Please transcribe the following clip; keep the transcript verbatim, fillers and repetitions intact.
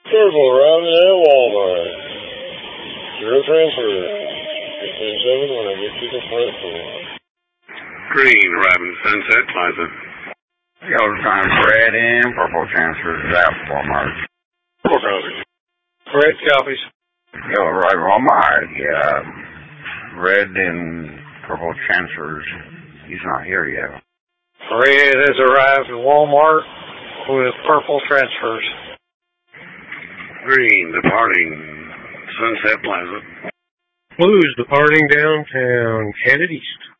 Purple arriving at Walmart. Zero transfer. fifteen seven when I get to the front door. Green arriving Sunset Plaza. Yellow sign red in, purple transfers out Walmart. Purple copies. Red copies. Yellow arriving Walmart, yeah. Red and purple transfers. He's not here yet. Red has arrived at Walmart with purple transfers. Green departing Sunset Plaza. Blues departing downtown, headed east.